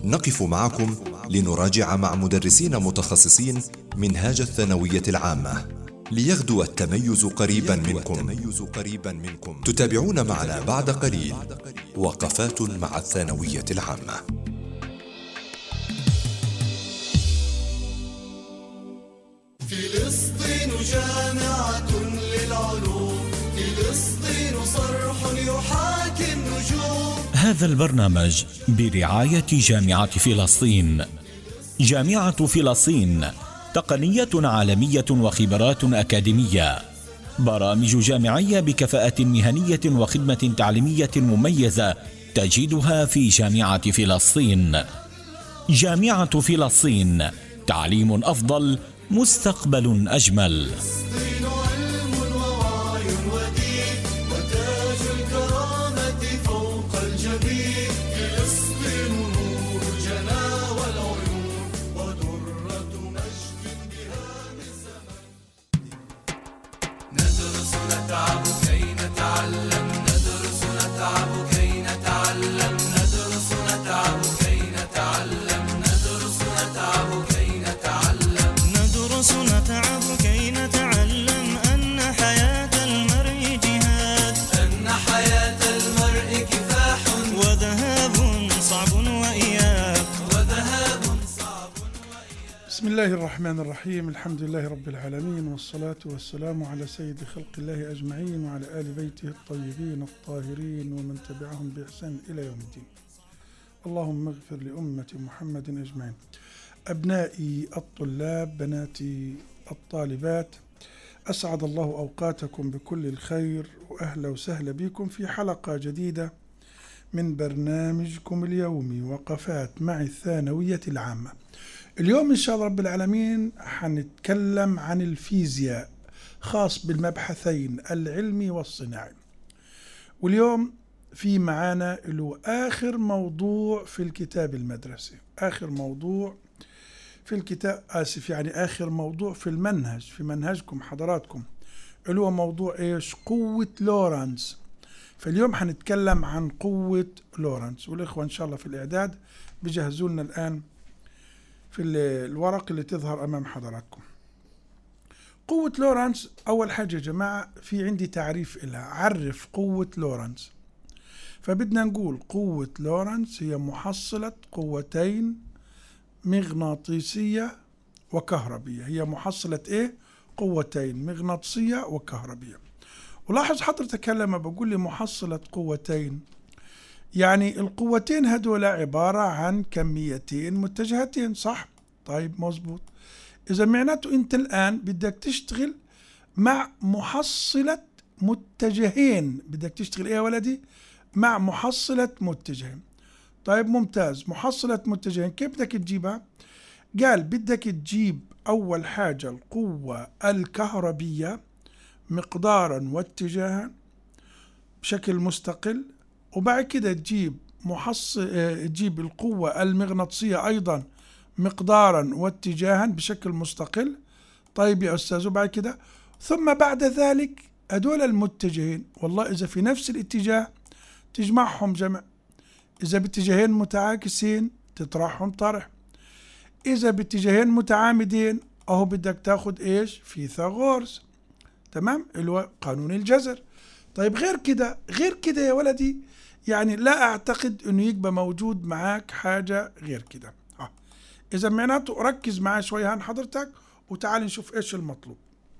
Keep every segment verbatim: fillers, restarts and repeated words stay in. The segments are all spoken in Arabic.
نقف معكم لنراجع مع مدرسين متخصصين منهاج الثانوية العامة ليغدو التميز قريبا منكم. تتابعون معنا بعد قليل وقفات مع الثانوية العامة. فلسطين جامعة للعلوم، فلسطين صرح يحاكي النجوم. هذا البرنامج برعاية جامعة فلسطين. جامعة فلسطين تقنية عالمية وخبرات أكاديمية، برامج جامعية بكفاءة مهنية وخدمة تعليمية مميزة تجدها في جامعة فلسطين. جامعة فلسطين، تعليم أفضل، مستقبل أجمل. فلسطين علم ووعي ودين، وتاج الكرامة فوق الجبين. فلسطين نور الجنى والعيون، ودرة مجد بهام الزمن. ندرس نتعب كي نتعلم، ندرس نتعب كي نتعلم، ندرس نتعب كي نتعلم، ندرس نتعب كي نتعلم. ندرس نتعب كي نتعلم أن حياة المرء جهاد، أن حياة المرء كفاح، وذهاب صعب وإياب، وذهاب صعب وإياب. بسم الله الرحمن الرحيم. الحمد لله رب العالمين، والصلاة والسلام على سيد خلق الله أجمعين وعلى آل بيته الطيبين الطاهرين ومن تبعهم بإحسان إلى يوم الدين. اللهم اغفر لأمة محمد أجمعين. أبنائي الطلاب، بناتي الطالبات، أسعد الله أوقاتكم بكل الخير، وأهلا وسهلا بكم في حلقة جديدة من برنامجكم اليومي وقفات مع الثانوية العامة. اليوم إن شاء الله رب العالمين حنتكلم عن الفيزياء، خاص بالمبحثين العلمي والصناعي. واليوم في معانا له آخر موضوع في الكتاب المدرسي، آخر موضوع في الكتاب آسف يعني آخر موضوع في المنهج، في منهجكم حضراتكم، اللي هو موضوع إيش؟ قوة لورنس. فاليوم حنتكلم عن قوة لورنس، والإخوة إن شاء الله في الإعداد بيجهزوا لنا الآن في الورق اللي تظهر أمام حضراتكم. قوة لورنس، أول حاجة يا جماعة في عندي تعريف إلها، عرف قوة لورنس. فبدنا نقول قوة لورنس هي محصلة قوتين مغناطيسية وكهربية. هي محصلة إيه؟ قوتين مغناطيسية وكهربية. ولاحظ حضرتك لما بقول لي محصلة قوتين، يعني القوتين هدول عبارة عن كميتين متجهتين، صح؟ طيب مظبوط. إذا معناته أنت الآن بدك تشتغل مع محصلة متجهين. بدك تشتغل إيه يا ولدي؟ مع محصلة متجهين. طيب ممتاز. محصلة متجهين كيف بدك تجيبها؟ قال بدك تجيب أول حاجة القوة الكهربية مقدارا واتجاها بشكل مستقل، وبعد كده تجيب محصل تجيب القوة المغناطيسية أيضا مقدارا واتجاها بشكل مستقل. طيب يا أستاذ، وبعد كده ثم بعد ذلك هدول المتجهين، والله إذا في نفس الاتجاه تجمعهم جمع، إذا باتجاهين متعاكسين تطرحهم طرح، إذا باتجاهين متعامدين أهو بدك تاخد إيش؟ فيثاغورس. تمام؟ اللي هو قانون الجذر. طيب غير كده غير كده يا ولدي، يعني لا أعتقد إنه يبقى موجود معاك حاجة غير كده. ها. إذا معناته ركز معي شوية هان حضرتك، وتعال نشوف إيش المطلوب.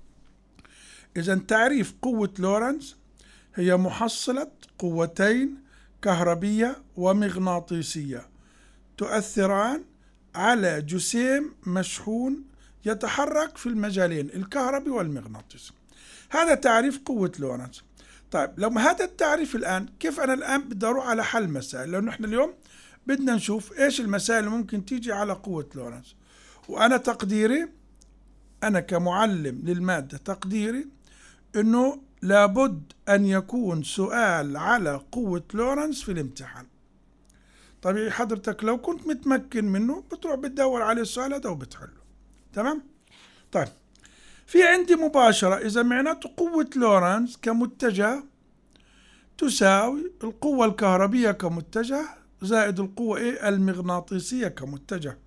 إذا تعريف قوة لورنس هي محصلة قوتين كهربية ومغناطيسية تؤثران على جسيم مشحون يتحرك في المجالين الكهربي والمغناطيسي. هذا تعريف قوة لورنس. طيب لو هذا التعريف الآن، كيف أنا الآن بدي أروح على حل مسائل؟ لأنه إحنا اليوم بدنا نشوف إيش المسائل اللي ممكن تيجي على قوة لورنس. وأنا تقديري، أنا كمعلم للمادة تقديري إنه لابد أن يكون سؤال على قوة لورنس في الامتحان. طبيعي حضرتك لو كنت متمكن منه بتروح بتدور على السؤال هذا وبتحله. تمام؟ طيب في عندي مباشرة، إذا معناته قوة لورنس كمتجه تساوي القوة الكهربية كمتجه زائد القوة إيه المغناطيسية كمتجه.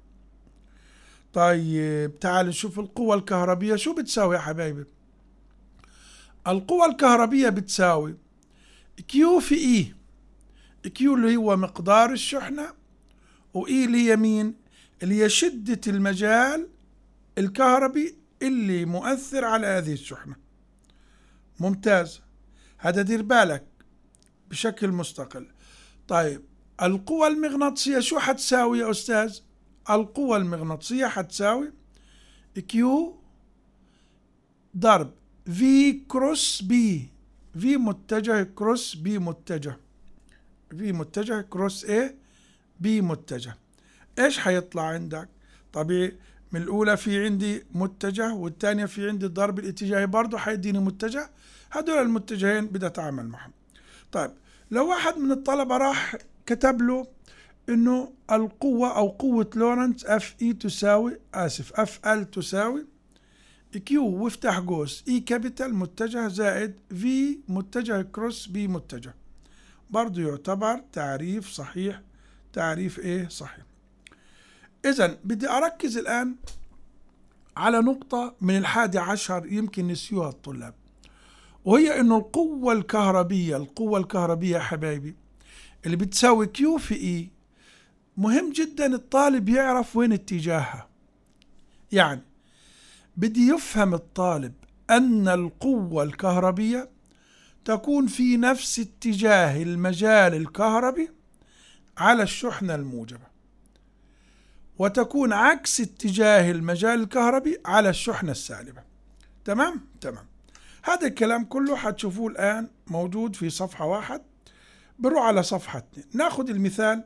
طيب تعال نشوف القوة الكهربية شو بتساوي يا حبايبي. القوة الكهربية بتساوي كيو في إي. كيو اللي هو مقدار الشحنة، وإي اللي هي مين؟ اللي هي شدة المجال الكهربي اللي مؤثر على هذه الشحنة. ممتاز، هذا دير بالك بشكل مستقل. طيب القوة المغناطيسية شو حتساوي يا أستاذ؟ القوة المغناطيسية حتساوي كيو ضرب في كروس بي. في متجه كروس بي متجه. في متجه كروس ايه بي متجه. ايش حيطلع عندك؟ طبيعي من الأولى في عندي متجه والثانية في عندي ضرب الاتجاهي برضه حيديني متجه. هدول المتجهين بدي أتعامل معهم. طيب لو واحد من الطلبة راح كتب له إنه القوة أو قوة لورنتز اف اي تساوي آسف اف ال تساوي كيو وافتح قوس اي كابيتال متجه زائد في متجه كروس بي متجه، برضه يعتبر تعريف صحيح. تعريف ايه صحيح. إذن بدي أركز الآن على نقطة من الحادي عشر يمكن نسيوها الطلاب، وهي إنه القوة الكهربية القوة الكهربية يا حبايبي اللي بتساوي كيو في إي، مهم جدا الطالب يعرف وين اتجاهها. يعني بدي يفهم الطالب أن القوة الكهربية تكون في نفس اتجاه المجال الكهربي على الشحنة الموجبة، وتكون عكس اتجاه المجال الكهربي على الشحنة السالبة. تمام؟ تمام. هذا الكلام كله حتشوفوه الآن موجود في صفحة واحد. بنروح على صفحة اثنين، ناخد المثال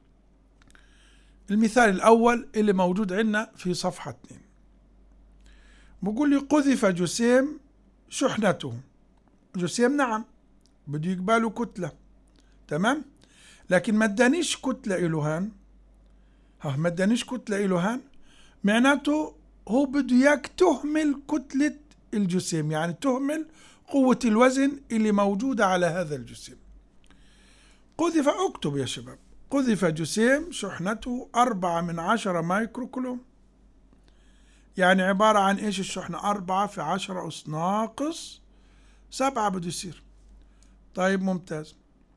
المثال الأول اللي موجود عندنا في صفحة اثنين. بقول لي قذف جسيم شحنته. جسيم نعم بده يقبله كتلة، تمام، لكن ما ادانيش كتلة إله هان. ها ما ادانيش كتلة إله هان، معناته هو بده اياك تهمل كتلة الجسيم، يعني تهمل قوة الوزن اللي موجودة على هذا الجسيم. قذف، اكتب يا شباب، قذف جسيم شحنته أربعة من عشرة مايكرو كولوم، يعني عبارة عن إيش الشحنة؟ أربعة في عشرة أس ناقص سبعة بده يصير. طيب ممتاز.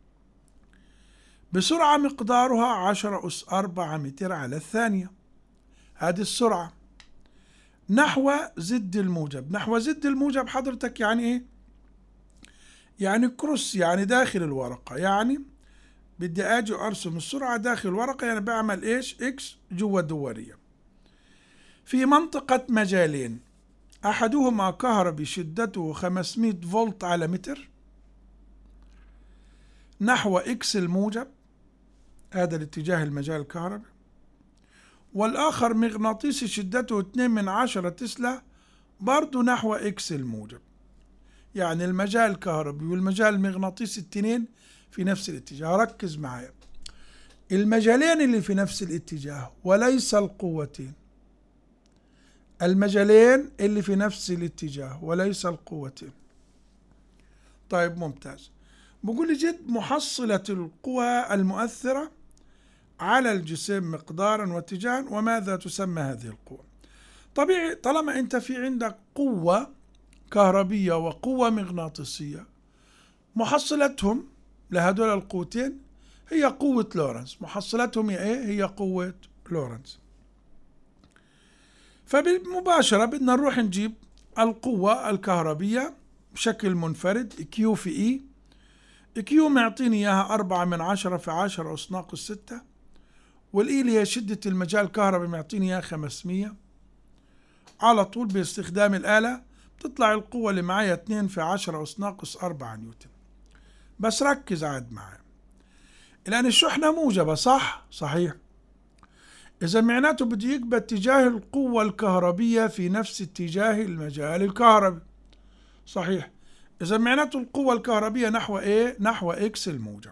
بسرعة مقدارها عشرة أس أربعة متر على الثانية، هذه السرعة. نحو زد الموجب. نحو زد الموجب حضرتك يعني إيه؟ يعني كروس، يعني داخل الورقة. يعني بدي أجي أرسم السرعة داخل الورقة، يعني بعمل إيش؟ إكس جوا دورية في منطقة مجالين، أحدهما كهربي شدته خمسمائة فولت على متر نحو إكس الموجب، هذا الاتجاه المجال الكهربي، والآخر مغناطيسي شدته اثنين من عشرة تسلا برضو نحو إكس الموجب. يعني المجال الكهربي والمجال المغناطيسي الاثنين في نفس الاتجاه. ركز معايا، المجالين اللي في نفس الاتجاه وليس القوتين. المجالين اللي في نفس الاتجاه وليس القوتين. طيب ممتاز. بقول لي جد محصلة القوى المؤثرة على الجسم مقدارا واتجاها، وماذا تسمى هذه القوة؟ طبيعي طالما انت في عندك قوة كهربية وقوة مغناطيسية، محصلتهم لهذول القوتين هي قوة لورنز. محصلتهم هي ايه؟ هي قوة لورنز. فبالمباشرة بدنا نروح نجيب القوة الكهربية بشكل منفرد كيو في اي. كيو معطيني اياها أربعة من عشرة في عشرة أس ناقص ستة، والاي اللي هي شدة المجال الكهربي معطيني اياها خمسمية. على طول باستخدام الآلة بتطلع القوة اللي معايا اثنين في عشرة أس ناقص أربعة نيوتن. بس ركز عاد معايا، لأن الشحنة موجبة صح؟ صحيح. إذا معناته بده يقبل اتجاه القوة الكهربية في نفس اتجاه المجال الكهربي. صحيح. إذا معناته القوة الكهربية نحو إيه؟ نحو إكس الموجب.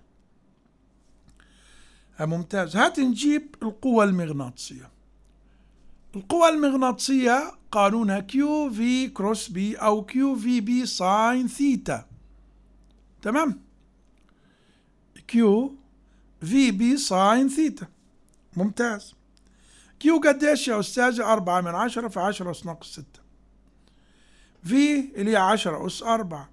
ممتاز. هات نجيب القوة المغناطيسية. القوة المغناطيسية قانونها كيو في كروس بي أو كيو في بي ساين ثيتا. تمام؟ كيو في بي ساين ثيتا. ممتاز. كيو قديش يا أستاذي؟ أربعة من عشرة في عشرة أس ناقص ستة. في اللي هي عشرة أس أربعة،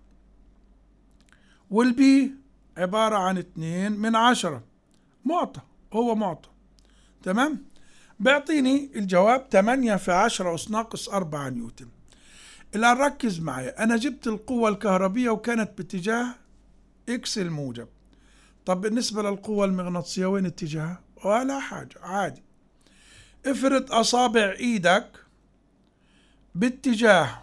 والبي عبارة عن اتنين من عشرة، معطى، هو معطى. تمام؟ بيعطيني الجواب تمانية في عشرة أس ناقص أربعة نيوتن. الآن ركز معي، أنا جبت القوة الكهربية وكانت باتجاه إكس الموجب. طب بالنسبة للقوة المغناطيسية وين اتجاهها؟ ولا حاجة، عادي. افرد أصابع إيدك باتجاه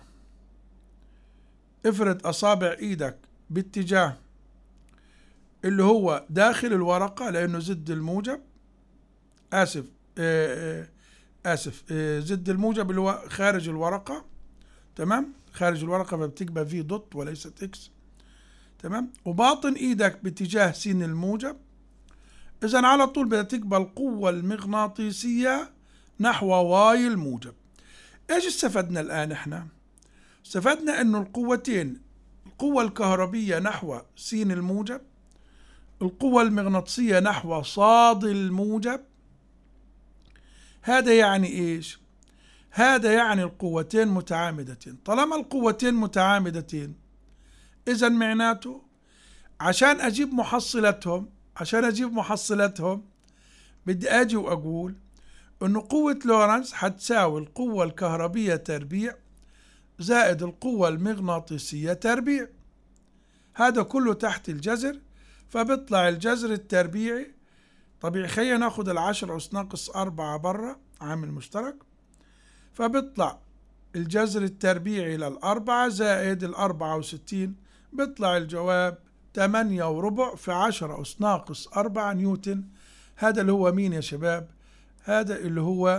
افرد أصابع إيدك باتجاه اللي هو داخل الورقة، لأنه زد الموجب، آسف آه آسف آه زد الموجب اللي هو خارج الورقة. تمام؟ خارج الورقة فبتكبر في دوت وليست إكس. تمام؟ وباطن إيدك باتجاه س الموجب. إذن على طول بدها تقبل القوة المغناطيسية نحو واي الموجب. إيش استفدنا الآن إحنا؟ استفدنا إنه القوتين، القوة الكهربية نحو س الموجب، القوة المغناطيسية نحو صاد الموجب. هذا يعني إيش؟ هذا يعني القوتين متعامدتين. طالما القوتين متعامدتين، إذن معناته عشان أجيب محصلتهم عشان أجيب محصلتهم بدي أجي وأقول إنه قوة لورنس حتساوي القوة الكهربية تربيع زائد القوة المغناطيسية تربيع. هذا كله تحت الجذر، فبيطلع الجذر التربيعي طبيعي. خلينا ناخد العشرة أس ناقص أربعة برا عامل مشترك، فبيطلع الجذر التربيعي للأربعة زائد الأربعة وستين، بيطلع الجواب تمانية وربع في عشرة أس ناقص أربعة نيوتن. هذا اللي هو مين يا شباب؟ هذا اللي هو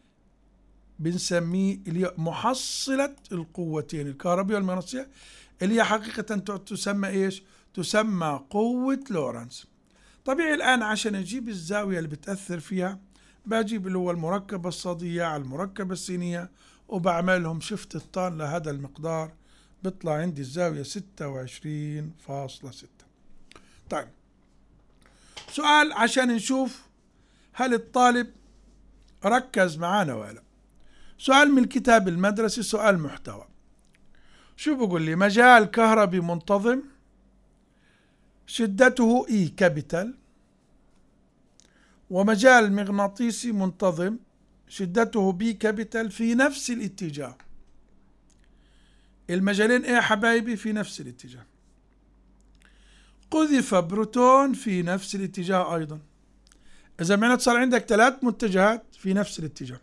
بنسميه اللي محصلة القوتين الكهربية والمغناطيسية، اللي هي حقيقة تسمى إيش؟ تسمى قوة لورنس. طبيعي الآن عشان أجيب الزاوية اللي بتأثر فيها بجيب اللي هو المركبة الصادية على المركبة السينية وبعملهم شفت الطان لهذا المقدار، بيطلع عندي الزاوية ستة وعشرين فاصلة ستة. طيب سؤال عشان نشوف هل الطالب ركز معانا ولا. سؤال من الكتاب المدرسي، سؤال محتوى. شو بقول لي؟ مجال كهربي منتظم شدته E كابيتال، ومجال مغناطيسي منتظم شدته B كابيتال في نفس الاتجاه. المجالين ايه يا حبايبي؟ في نفس الاتجاه. قذف بروتون في نفس الاتجاه ايضا. اذا معناته صار عندك ثلاث متجهات في نفس الاتجاه،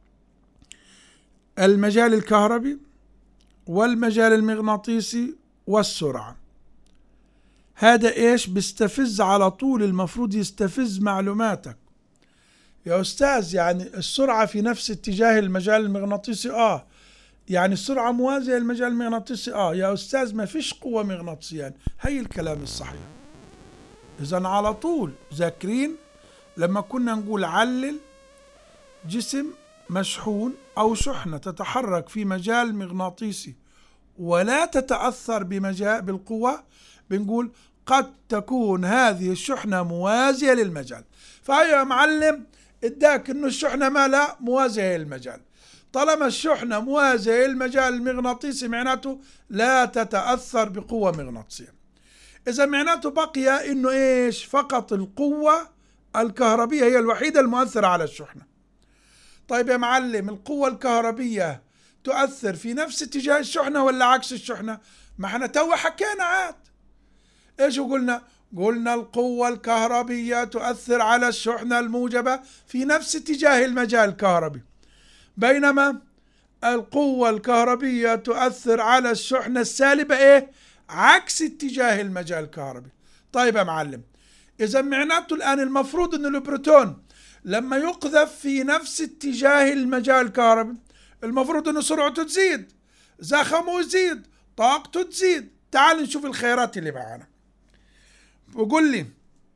المجال الكهربي والمجال المغناطيسي والسرعة. هذا ايش؟ بيستفز على طول، المفروض يستفز معلوماتك يا أستاذ. يعني السرعة في نفس اتجاه المجال المغناطيسي، اه يعني السرعة موازية للمجال المغناطيسي، اه يا أستاذ ما فيش قوة مغناطيسية. هي الكلام الصحيح. إذن على طول ذاكرين لما كنا نقول علل جسم مشحون أو شحنة تتحرك في مجال مغناطيسي ولا تتأثر بمجال بالقوة، بنقول قد تكون هذه الشحنة موازية للمجال. فهي يا معلم اداك انه الشحنة ما لا موازية للمجال. طالما الشحنة موازية للمجال المغناطيسي معناته لا تتأثر بقوة مغناطيسية. إذا معناته بقي انه ايش؟ فقط القوة الكهربية هي الوحيدة المؤثرة على الشحنة. طيب يا معلم القوة الكهربية تؤثر في نفس اتجاه الشحنة ولا عكس الشحنة؟ ما احنا تو حكينا عاد. ايش قلنا؟ قلنا القوة الكهربية تؤثر على الشحنة الموجبة في نفس اتجاه المجال الكهربي، بينما القوة الكهربية تؤثر على الشحنة السالبة ايه؟ عكس اتجاه المجال الكهربي. طيب يا معلم اذا معناته الان المفروض ان البروتون لما يقذف في نفس اتجاه المجال الكهربي المفروض ان سرعته تزيد، زخمه يزيد، طاقته تزيد. تعال نشوف الخيارات اللي معانا. بقول لي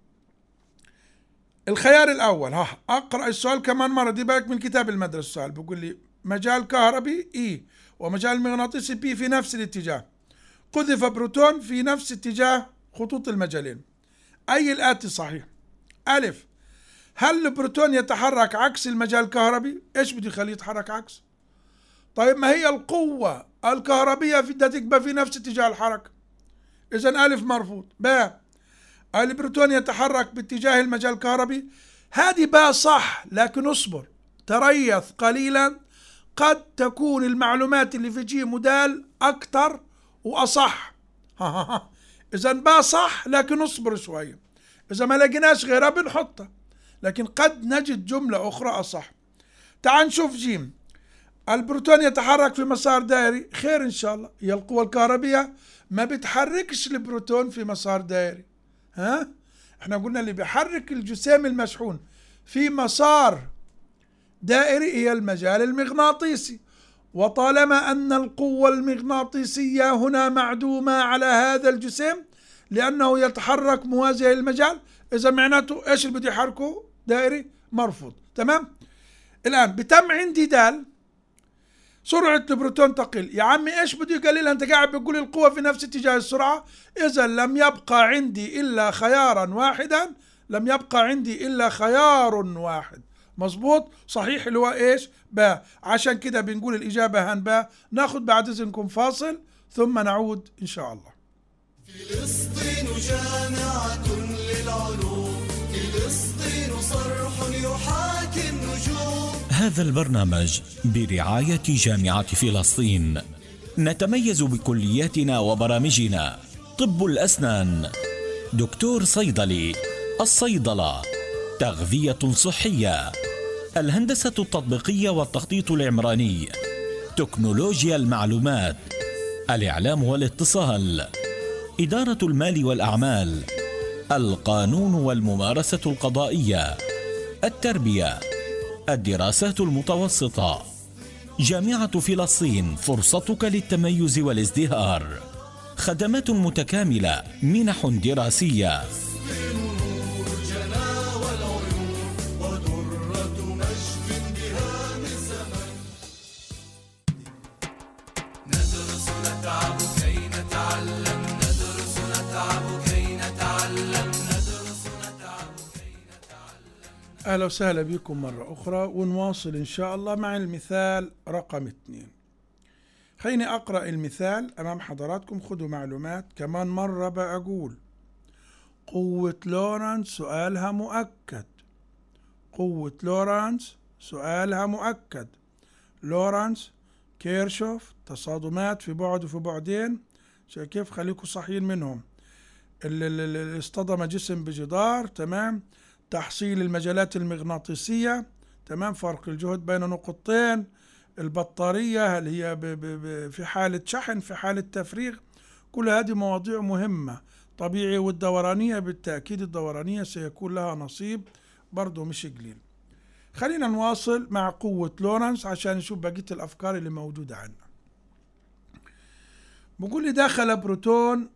الخيار الاول، ها اقرا السؤال كمان مره، دي بالك من كتاب المدرسه. السؤال بقول لي مجال كهربي اي ومجال مغناطيسي بي في نفس الاتجاه، قذف بروتون في نفس اتجاه خطوط المجالين، اي الاتي صحيح؟ ألف، هل البروتون يتحرك عكس المجال الكهربي؟ إيش بده يخليه يتحرك عكس؟ طيب ما هي القوة الكهربية بدها تبقى في نفس اتجاه الحركة، إذن ألف مرفوض. باء، البروتون يتحرك باتجاه المجال الكهربي، هذه باء صح، لكن اصبر تريث قليلا، قد تكون المعلومات اللي في جي مودال أكثر وأصح. إذن باء صح، لكن اصبر شوية، إذا ما لقيناش غيرها بنحطها، لكن قد نجد جملة أخرى أصح. تعال نشوف جيم، البروتون يتحرك في مسار دائري، خير إن شاء الله، هي القوة الكهربية ما بتحركش البروتون في مسار دائري. ها؟ احنا قلنا اللي بيحرك الجسيم المشحون في مسار دائري هي المجال المغناطيسي، وطالما أن القوة المغناطيسية هنا معدومة على هذا الجسيم لأنه يتحرك موازية للمجال، إذا معناته إيش اللي بده يحركه؟ دائري، مرفوض. تمام؟ الآن بتم عندي دال سرعة البروتون تقل، يا عمي إيش بده يقللها؟ أنت قاعد بتقول القوة في نفس اتجاه السرعة، إذا لم يبقى عندي إلا خيارا واحدا، لم يبقى عندي إلا خيار واحد. مظبوط؟ صحيح، اللي هو إيش؟ باء. عشان كده بنقول الإجابة هن باء. ناخد بعد إذنكم فاصل ثم نعود إن شاء الله. فلسطين جامعة للعلوم، فلسطين صرح يحاكي النجوم. هذا البرنامج برعاية جامعة فلسطين. نتميز بكلياتنا وبرامجنا: طب الأسنان، دكتور صيدلي، الصيدلة، تغذية صحية، الهندسة التطبيقية والتخطيط العمراني، تكنولوجيا المعلومات، الإعلام والاتصال، إدارة المال والأعمال، القانون والممارسة القضائية، التربية، الدراسات المتوسطة. جامعة فلسطين، فرصتك للتميز والازدهار. خدمات متكاملة، منح دراسية. ندرس نتعب كي نتعلم، ندرس نتعب كي نتعلم، ندرس نتعب كي نتعلم. أهلا وسهلا بكم مرة أخرى، ونواصل إن شاء الله مع المثال رقم اثنين. خليني أقرأ المثال أمام حضراتكم، خذوا معلومات. كمان مرة بقول قوة لورنس سؤالها مؤكد، قوة لورنس سؤالها مؤكد. لورنس، كيرشوف، تصادمات في بعد وفي بعدين، شايف كيف؟ خليكم صحيين منهم. اللي اصطدم جسم بجدار، تمام، تحصيل المجالات المغناطيسية، تمام، فرق الجهد بين نقطتين، البطارية هل هي ب ب ب في حالة شحن، في حالة تفريغ، كل هذه مواضيع مهمة. طبيعي، والدورانية بالتأكيد الدورانية سيكون لها نصيب برضو مش قليل. خلينا نواصل مع قوة لورنس عشان نشوف بقية الأفكار اللي موجودة عندنا. بقول لي دخل بروتون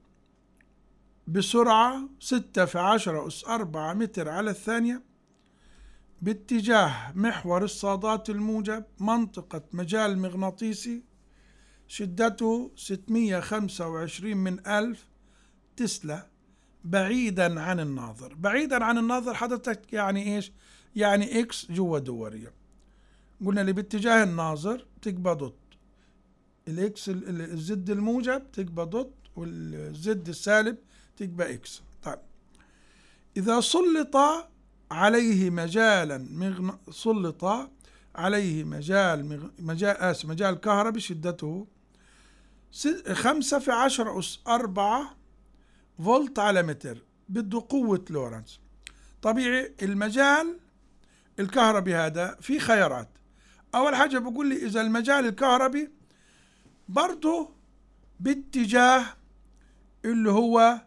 بسرعة ستة في عشرة أس أربعة متر على الثانية باتجاه محور الصادات الموجب، منطقة مجال مغناطيسي، شدته ستمائة وخمسة وعشرين من ألف تسلا، بعيدا عن الناظر. بعيدا عن الناظر حضرتك يعني إيش؟ يعني إكس جوا دورية. قلنا اللي باتجاه الناظر تقبى دوت، الإكس الزد الموجب تقبى دوت، والزد السالب تقبى إكس. طيب، إذا سلط عليه مجالا مغن... سلط عليه مجال مغ... مجال آس مجال كهربي شدته س... خمسة في عشرة أس أربعة فولت على متر، بده قوة لورنس. طبيعي المجال الكهربي هذا في خيارات. أول حاجة بقول لي إذا المجال الكهربي برضه باتجاه اللي هو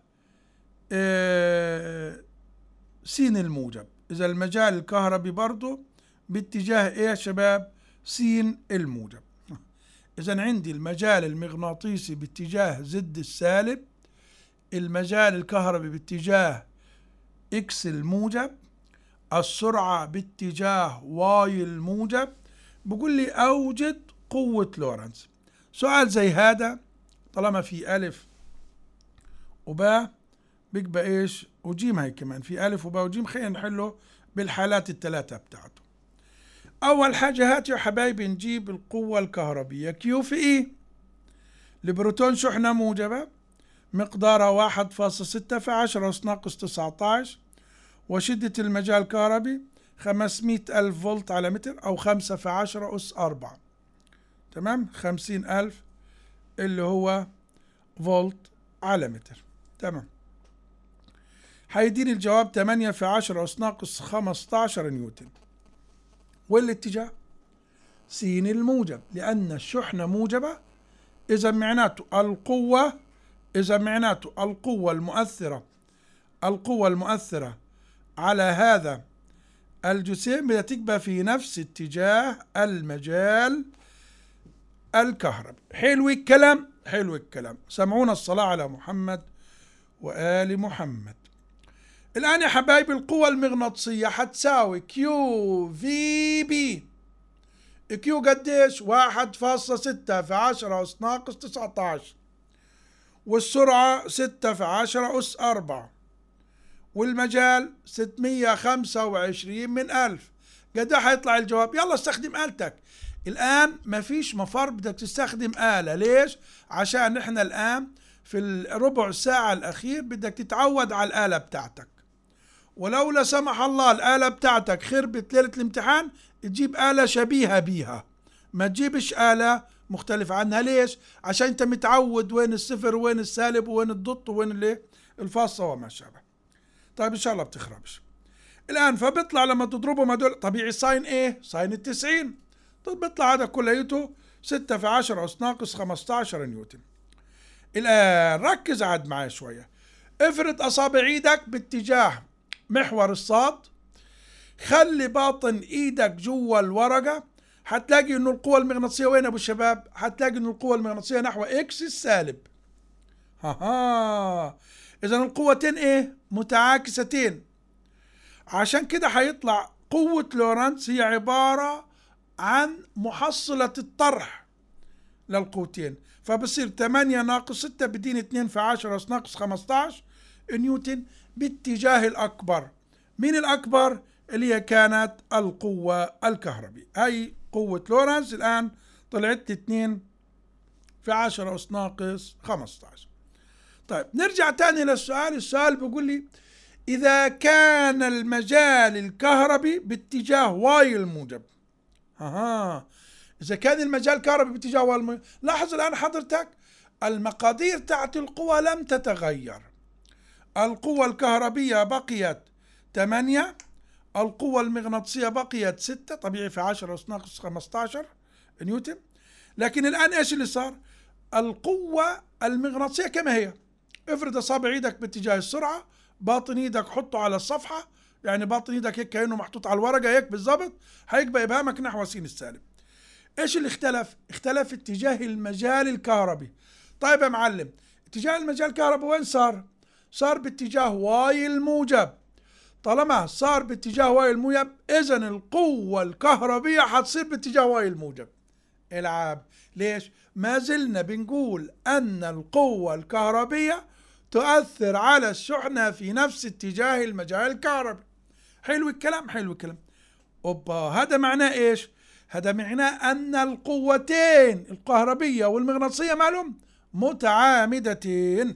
آه سين الموجب، إذا المجال الكهربي برضه باتجاه إيه يا شباب؟ سين الموجب. إذا عندي المجال المغناطيسي باتجاه زد السالب، المجال الكهربي باتجاه إكس الموجب، السرعة باتجاه واي الموجب. بقول لي أوجد قوة لورنس. سؤال زي هذا طالما في ألف وباء بيبقى ايش؟ وجيم. هي كمان في ألف وباء وجيم. خلينا نحله بالحالات الثلاثة بتاعته. أول حاجة هات يا حبايبي نجيب القوة الكهربية كيو في إي. البروتون شحنة موجبة مقدارها واحد فاصلة ستة في عشرة أس ناقص تسعة عشر، وشدة المجال الكهربي خمسمائة ألف فولت على متر، أو خمسة في عشرة أس أربعة. تمام؟ خمسين ألف اللي هو فولت على متر. تمام. هيديني الجواب ثمانية في عشرة أس ناقص خمسة عشر نيوتن. والاتجاه س الموجب، لأن الشحنة موجبة. إذا معناته القوة إذا معناته القوة المؤثرة القوة المؤثرة على هذا الجسيم بدها تبقى في نفس اتجاه المجال الكهربي. حلو الكلام، حلو الكلام. سمعونا الصلاة على محمد وآل محمد. الآن يا حبايبي القوة المغناطيسية حتساوي كيو في بي. كيو قديش؟ واحد فاصلة ستة في عشرة أس ناقص تسعة عشر، والسرعة ستة في عشرة أس أربعة، والمجال ستمائة وخمسة وعشرين من ألف. قد حيطلع الجواب؟ يلا استخدم آلتك. الآن ما فيش مفر، بدك تستخدم آلة. ليش؟ عشان احنا الآن في الربع ساعة الأخير بدك تتعود على الآلة بتاعتك، ولو لا سمح الله الآلة بتاعتك خربت ليلة الامتحان تجيب آلة شبيهة بيها، ما تجيبش آلة مختلفة عنها. ليش؟ عشان انت متعود وين الصفر وين السالب وين الضد وين اللي الفاصلة وما شابه. طيب ان شاء الله بتخربش. الآن فبيطلع لما تضربهم هدول طبيعي ساين ايه؟ ساين التسعين. طيب بيطلع هذا كليته ستة في عشرة أس ناقص خمسة عشر نيوتن. الآن ركز عاد معي شوية. افرد أصابع ايدك باتجاه محور الصاد، خلي باطن ايدك جوا الورقة، حتلاقي انه القوة المغناطيسية وين ابو الشباب؟ حتلاقي انه القوة المغناطيسية نحو اكس السالب. ها ها اذا القوتين ايه؟ متعاكستين. عشان كده حيطلع قوة لورنتز هي عبارة عن محصلة الطرح للقوتين، فبصير ثمانية ناقص ستة بدين اثنين في عشرة أس ناقص خمسة عشر نيوتن باتجاه الأكبر. مين الأكبر؟ اللي هي كانت القوة الكهربية. هاي قوة لورنز الآن طلعت اثنين في عشرة أس ناقص خمسة عشر. طيب نرجع تاني للسؤال. السؤال بيقول لي إذا كان المجال الكهربي باتجاه واي الموجب. ها إذا كان المجال الكهربي باتجاه واي الموجب، لاحظ الآن حضرتك المقادير تاعت القوة لم تتغير. القوة الكهربية بقيت ثمانية، القوة المغناطيسية بقيت ستة، طبيعي في عشرة أس ناقص خمسة عشر نيوتن. لكن الآن إيش اللي صار؟ القوة المغناطيسية كما هي. افرد أصابع ايدك باتجاه السرعة، باطن ايدك حطه على الصفحة، يعني باطن ايدك هيك كأنه محطوط على الورقة هيك بالضبط، هيبقى إبهامك نحو س السالب. إيش اللي اختلف؟ اختلف اتجاه المجال الكهربي. طيب يا معلم، اتجاه المجال الكهربي وين صار؟ صار باتجاه واي الموجب. طالما صار باتجاه واي الموجب إذن القوة الكهربية حتصير باتجاه واي الموجب. العاب. ليش؟ ما زلنا بنقول أن القوة الكهربية تؤثر على الشحنة في نفس اتجاه المجال الكهربي. حلو الكلام، حلو الكلام. أوبا، هذا معناه إيش؟ هذا معناه أن القوتين الكهربية والمغناطيسية مالهم متعامدتين.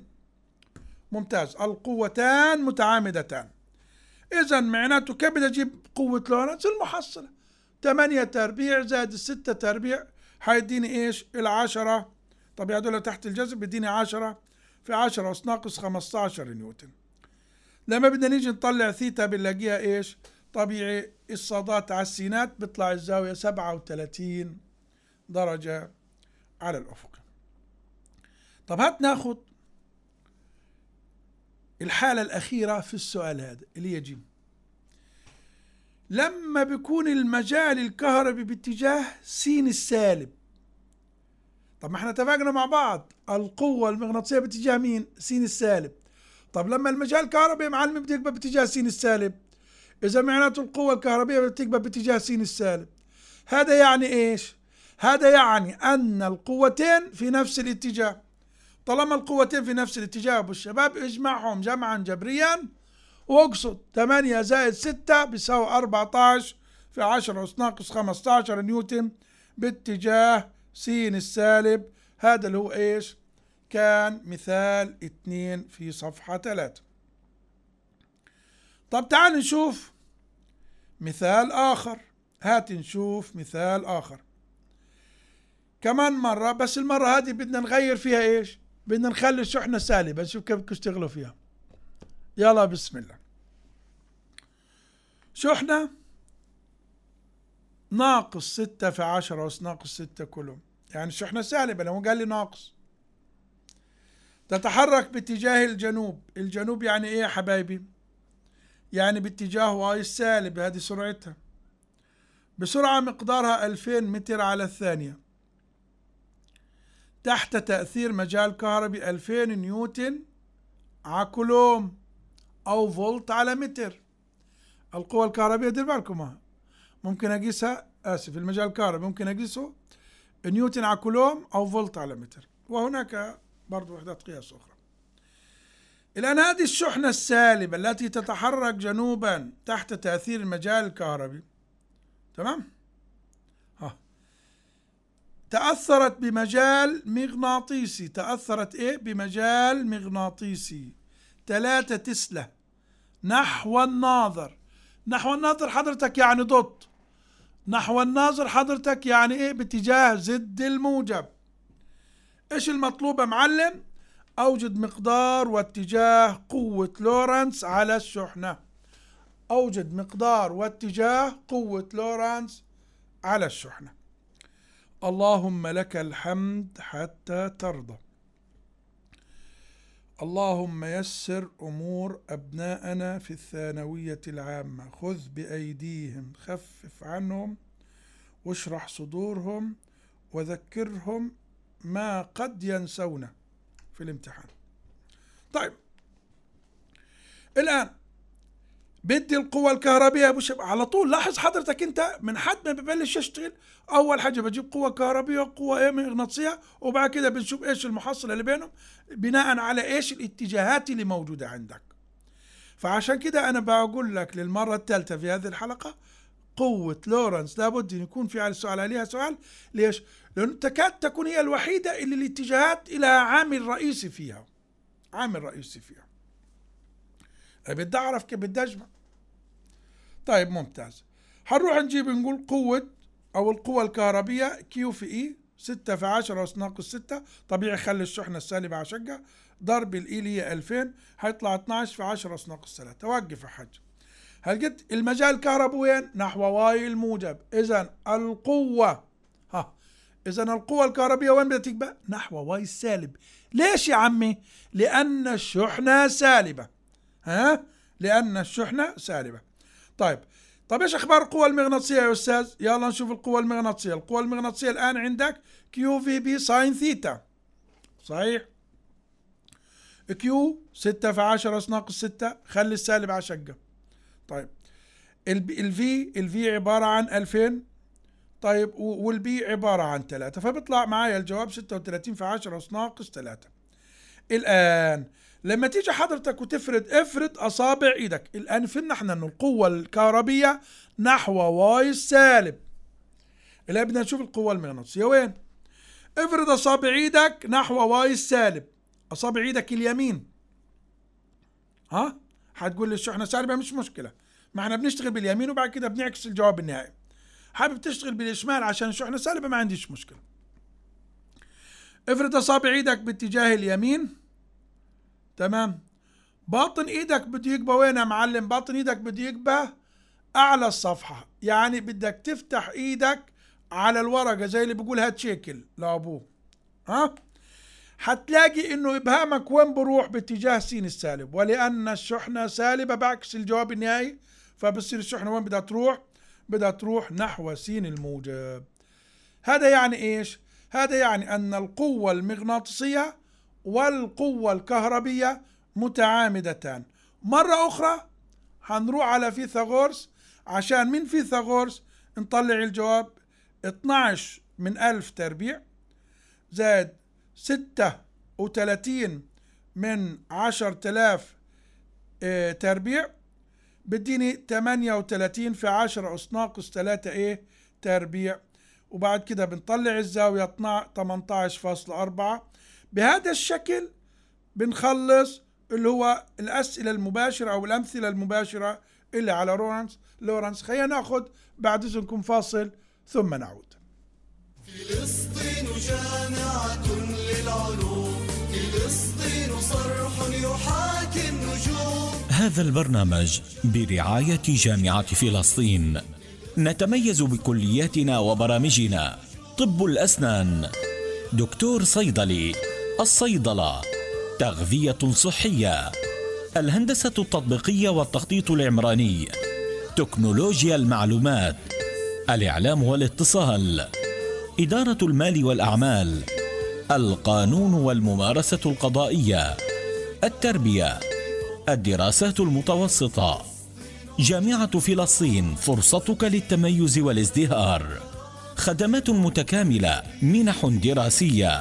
ممتاز، القوتان متعامدتان. إذا معناته كيف بدي أجيب قوة لورنز؟ المحصلة ثمانية تربيع زائد الستة تربيع حيديني إيش؟ العشرة. طب هذول تحت الجذر بديني عشرة في عشرة أس ناقص خمسة عشر نيوتن. لما بدنا نيجي نطلع ثيتا بنلاقيها إيش؟ طبيعي الصادات على السينات بيطلع الزاوية سبعة وثلاثين درجة على الأفق. طب هات ناخد الحالة الأخيرة في السؤال هذا اللي يجي لما بيكون المجال الكهربي باتجاه س السالب. طب ما احنا اتفقنا مع بعض القوة المغناطيسية باتجاه مين؟ س السالب. طب لما المجال الكهربي يا معلم بتكبر باتجاه س السالب، إذا معناته القوة الكهربية بتكبر باتجاه س السالب. هذا يعني إيش؟ هذا يعني أن القوتين في نفس الاتجاه. طالما القوتين في نفس الاتجاه أبو الشباب اجمعهم جمعا جبريا واقصد ثمانية زائد ستة بيساوي أربعة عشر في عشرة أس ناقص خمسة عشر نيوتن باتجاه س السالب. هذا اللي هو ايش؟ كان مثال اثنين في صفحة ثلاثة. طب تعال نشوف مثال آخر. هات نشوف مثال آخر كمان مرة، بس المرة هذه بدنا نغير فيها ايش؟ بدنا نخلي الشحنة سالبة. نشوف كيف تشتغلوا فيها. يلا بسم الله. شحنة ناقص ستة في عشرة أس ناقص ستة كولوم، يعني الشحنة سالبة لو قال لي ناقص. تتحرك باتجاه الجنوب. الجنوب يعني ايه يا حبايبي؟ يعني باتجاه واي السالب. هذه سرعتها بسرعة مقدارها ألفين متر على الثانية تحت تأثير مجال كهربي ألفين نيوتن على كولوم أو فولت على متر. القوة الكهربية دير بالكم ممكن أقيسها، آسف، المجال الكهربي ممكن أقيسه نيوتن على كولوم أو فولت على متر، وهناك برضو وحدات قياس أخرى. الآن هذه الشحنة السالبة التي تتحرك جنوبا تحت تأثير المجال الكهربي، تمام؟ ها تأثرت بمجال مغناطيسي. تأثرت إيه؟ بمجال مغناطيسي ثلاثة تسلا نحو الناظر. نحو الناظر حضرتك يعني دوت. نحو الناظر حضرتك يعني إيه؟ باتجاه زد الموجب. إيش المطلوب يا معلم؟ أوجد مقدار واتجاه قوة لورنس على الشحنة. أوجد مقدار واتجاه قوة لورنس على الشحنة. اللهم لك الحمد حتى ترضى. اللهم يسر أمور أبناءنا في الثانوية العامة. خذ بأيديهم، خفف عنهم، واشرح صدورهم، وذكرهم ما قد ينسونه في الامتحان. طيب الآن بدي القوة الكهربية ابو شباب على طول. لاحظ حضرتك انت من حد ما ببلش يشتغل اول حاجة بجيب قوة كهربية وقوة ايه مغناطيسية، وبعد كده بنشوف ايش المحصلة اللي بينهم بناء على ايش الاتجاهات اللي موجودة عندك. فعشان كده انا بقول لك للمرة الثالثة في هذه الحلقة قوة لورنس لابد ان يكون في على السؤال عليها سؤال. ليش؟ لأنه تكاد تكون هي الوحيدة اللي الاتجاهات لها عامل رئيسي فيها. عامل رئيسي فيها. بدي أعرف كيف بدي أجمع. طيب ممتاز. هنروح نجيب نقول قوة أو القوة الكهربية كيو في إي ستة في عشرة أس ناقص ستة. طبيعي خلي الشحنة السالبة على شقة ضرب الإي اللي هي ألفين هيطلع اثناشر في عشرة أس ناقص ثلاثة. توقف يا حاج. هلقيت المجال الكهربي وين؟ نحو واي الموجب. إذا القوة ها إذا القوة الكهربية وين بدها تبقى؟ نحو واي السالب. ليش يا عمي؟ لأن الشحنة سالبة. ها؟ لأن الشحنة سالبة. طيب طب إيش أخبار القوة المغناطيسية يا أستاذ؟ يلا نشوف القوة المغناطيسية. القوة المغناطيسية الآن عندك كيو في بي ساين ثيتا. صحيح؟ كيو ستة في عشرة أس ناقص ستة. خلي السالب على شقة. طيب الفي الفي عبارة عن ألفين. طيب والبي عبارة عن ثلاثة، فبيطلع معايا الجواب ستة وثلاثين في عشرة أس ناقص ثلاثة. الآن لما تيجي حضرتك وتفرد افرد أصابع إيدك. الآن فهمنا احنا إنه القوة الكهربية نحو واي السالب. الآن بدنا نشوف القوة المغناطيسية وين؟ افرد أصابع إيدك نحو واي السالب. أصابع إيدك اليمين. ها؟ هتقول لي الشحنة سالبة، مش مشكلة، ما احنا بنشتغل باليمين وبعد كده بنعكس الجواب النهائي. حابب تشتغل بالشمال عشان الشحنة سالبة ما عنديش مشكلة. افرد أصابع ايدك باتجاه اليمين. تمام. باطن ايدك بده يقبى وين يا معلم؟ باطن ايدك بده يقبى اعلى الصفحة، يعني بدك تفتح ايدك على الورقة زي اللي بيقول هات شيكل لابوه. ها؟ حتلاقي انه ابهامك وين بروح؟ باتجاه س السالب، ولان الشحنة سالبة بعكس الجواب النهائي فبصير الشحنة وين بدها تروح؟ بدها تروح نحو س الموجب. هذا يعني ايش؟ هذا يعني ان القوة المغناطيسية والقوة الكهربية متعامدتان. مرة اخرى هنروح على فيثاغورس عشان من فيثاغورس نطلع الجواب. اثناشر من ألف تربيع زائد ستة وثلاثين من عشرة آلاف اه تربيع بديني ثمانية وثلاثين في عشرة أس ناقص ثلاثة ايه تربيع، وبعد كده بنطلع الزاوية ثمانية عشر فاصلة أربعة. بهذا الشكل بنخلص اللي هو الأسئلة المباشرة أو الأمثلة المباشرة اللي على لورنس لورنس خلينا ناخذ بعد إذنكم فاصل ثم نعود. فلسطين جامعة للعلوم، فلسطين صرح يحاكي النجوم. هذا البرنامج برعاية جامعة فلسطين. نتميز بكلياتنا وبرامجنا: طب الأسنان، دكتور صيدلي، الصيدلة، تغذية صحية، الهندسة التطبيقية والتخطيط العمراني، تكنولوجيا المعلومات، الإعلام والاتصال، إدارة المال والأعمال، القانون والممارسة القضائية، التربية، الدراسات المتوسطة. جامعة فلسطين، فرصتك للتميز والازدهار. خدمات متكاملة، منح دراسية.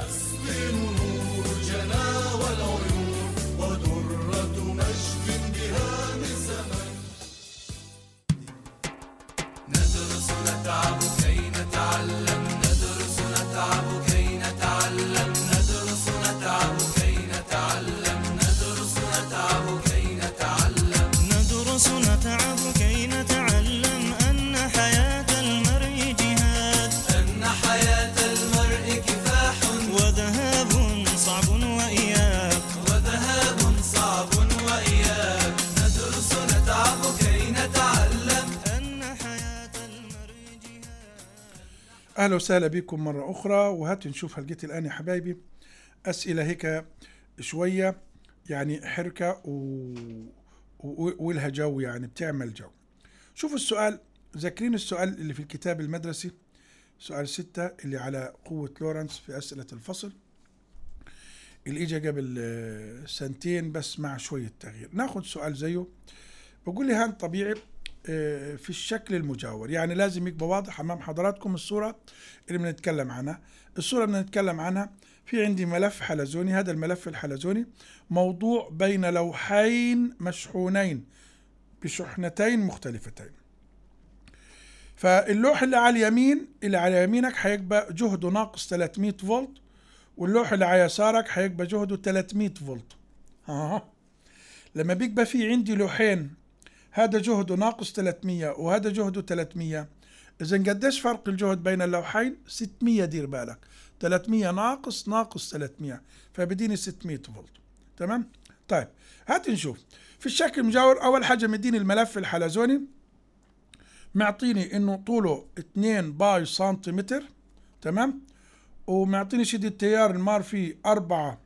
ندرس نتعب كي نتعلم، ندرس نتعب كي نتعلم، ندرس نتعب كي نتعلم، ندرس نتعب كي نتعلم، ندرس نتعب كي نتعلم أن حياة المرء جهاد، أن حياة المرء كفاح وذهاب صعب وإياك، وذهاب صعب وإياك. ندرس نتعب كي نتعلم أن حياة المرء جهاد. أهلا وسهلا بكم مرة أخرى، وهات نشوف هل جيت الآن يا حبايبي أسئلة هيك شوية يعني حركة و... و... ولها جو، يعني بتعمل جو. شوفوا السؤال، ذاكرين السؤال اللي في الكتاب المدرسي سؤال ستة اللي على قوة لورنس في أسئلة الفصل اللي إجا قبل سنتين بس مع شوية تغيير. ناخد سؤال زيه، بقول لي هان طبيعي في الشكل المجاور، يعني لازم يبقى واضح أمام حضراتكم الصورة اللي بنتكلم عنها. الصورة اللي بنتكلم عنها في عندي ملف حلزوني، هذا الملف الحلزوني موضوع بين لوحين مشحونين بشحنتين مختلفتين. فاللوح اللي على اليمين اللي على يمينك هيبقى جهده ناقص ثلاثمية فولت، واللوح اللي على يسارك هيبقى جهده ثلاثمية فولت. ها لما بيبقى في عندي لوحين هذا جهده ناقص ثلاثمية وهذا جهده ثلاثمية، إذن قديش فرق الجهد بين اللوحين؟ ستمية. دير بالك، ثلاثمية ناقص ناقص ثلاثمية، فبديني ستمية فولت. تمام؟ طيب هات نشوف في الشكل المجاور. أول حاجة مديني الملف الحلزوني، معطيني إنه طوله اثنين باي سنتيمتر، تمام؟ ومعطيني شدة التيار المار فيه أربعة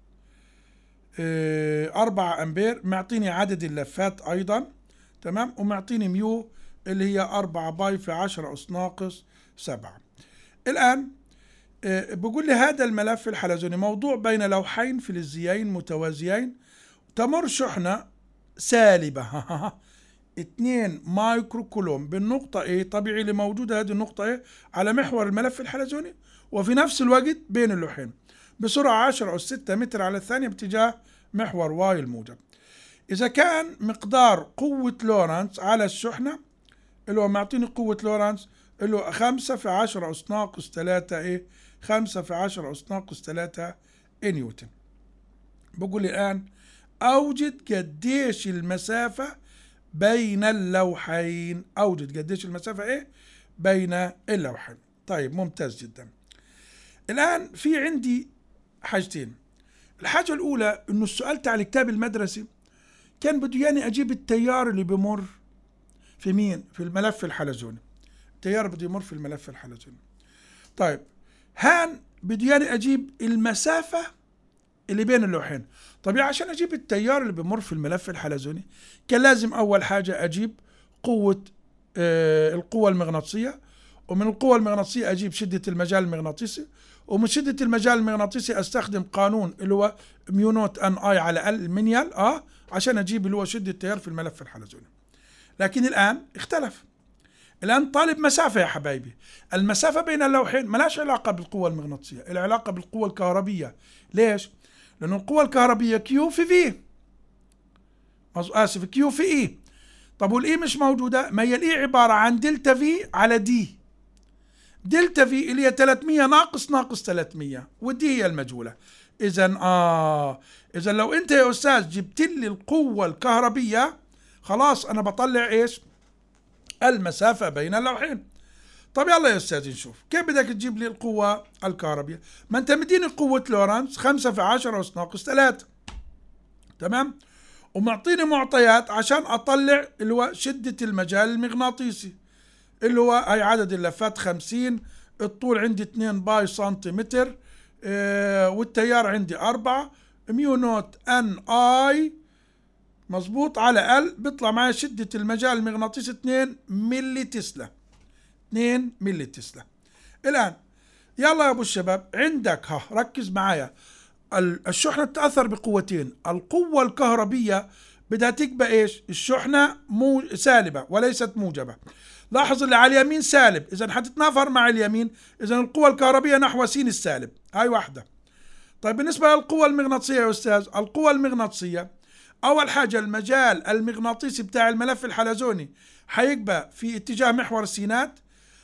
اه أربعة أمبير، معطيني عدد اللفات أيضا، تمام؟ ومعطيني ميو اللي هي أربعة باي في عشرة أس ناقص سبعة. الآن اه بقول لي هذا الملف الحلزوني موضوع بين لوحين فلزيين متوازيين، تمر شحنة سالبة اثنين مايكرو كولوم بالنقطة A، طبيعي اللي موجودة هذه النقطة A على محور الملف الحلزوني، وفي نفس الوقت بين اللوحين بسرعة عشرة أس ستة متر على الثانية باتجاه محور واي الموجب. إذا كان مقدار قوة لورنس على الشحنة اللي هو معطيني قوة لورنس اللي هو خمسة في عشرة أس ناقص ثلاثة إيه خمسة في عشرة أس ناقص ثلاثة نيوتن. بقول لي الآن أوجد قديش المسافة بين اللوحين، أوجد قديش المسافة إيه بين اللوحين. طيب ممتاز جدا. الآن في عندي حاجتين. الحاجة الأولى إنه السؤال تاع الكتاب المدرسي كان بده يعني أجيب التيار اللي بمر في مين؟ في الملف الحلزوني. التيار بده يمر في الملف الحلزوني. طيب هان بده يعني أجيب المسافة اللي بين اللوحين. طبيعي عشان أجيب التيار اللي بمر في الملف الحلزوني كان لازم أول حاجة أجيب قوة آه القوة المغناطيسية، ومن القوة المغناطيسية أجيب شدة المجال المغناطيسي، ومن شدة المجال المغناطيسي أستخدم قانون اللي هو ميو نوت ان اي على ال المنيال اه عشان أجيب اللي هو شدة التيار في الملف الحلزوني. لكن الآن اختلف، الآن طالب مسافة يا حبايبي. المسافة بين اللوحين ملاش علاقة بالقوة المغناطيسية، العلاقة بالقوة الكهربية. ليش؟ لأنه القوة الكهربية كيو في في، آسف كيو في إي. طب والإي مش موجودة، ما هي الإي عبارة عن دلتا في على دي. دلتا في اللي هي ثلاثمية ناقص ناقص ثلاثمية، ودي هي المجهولة. إذا آه إذا لو أنت يا أستاذ جبت لي القوة الكهربية، خلاص أنا بطلع إيش؟ المسافة بين اللوحين. طب يلا يا أستاذ نشوف كيف بدك تجيب لي القوة الكهربية. ما أنت مديني قوة لورنس خمسة في عشرة أس ناقص ثلاثة، تمام؟ ومعطيني معطيات عشان أطلع اللي هو شدة المجال المغناطيسي، اللي هو هي عدد اللفات خمسين، الطول عندي اثنين باي سنتيمتر، اه والتيار عندي أربعة، ميو نوت ان اي مظبوط على ال، بيطلع معايا شدة المجال المغناطيسي اثنين ملي تسلا. اثنين ملي تسلا. الآن يلا يا أبو الشباب، عندك ها ركز معايا، الشحنة تتأثر بقوتين. القوة الكهربية بدها تبقى إيش؟ الشحنة مو سالبة وليست موجبة. لاحظ اللي على اليمين سالب، إذا حتتنافر مع اليمين، إذا القوة الكهربية نحو س السالب. هاي واحدة. طيب بالنسبة للقوة المغناطيسية يا أستاذ، القوة المغناطيسية أول حاجة المجال المغناطيسي بتاع الملف الحلزوني حيبقى في اتجاه محور السينات،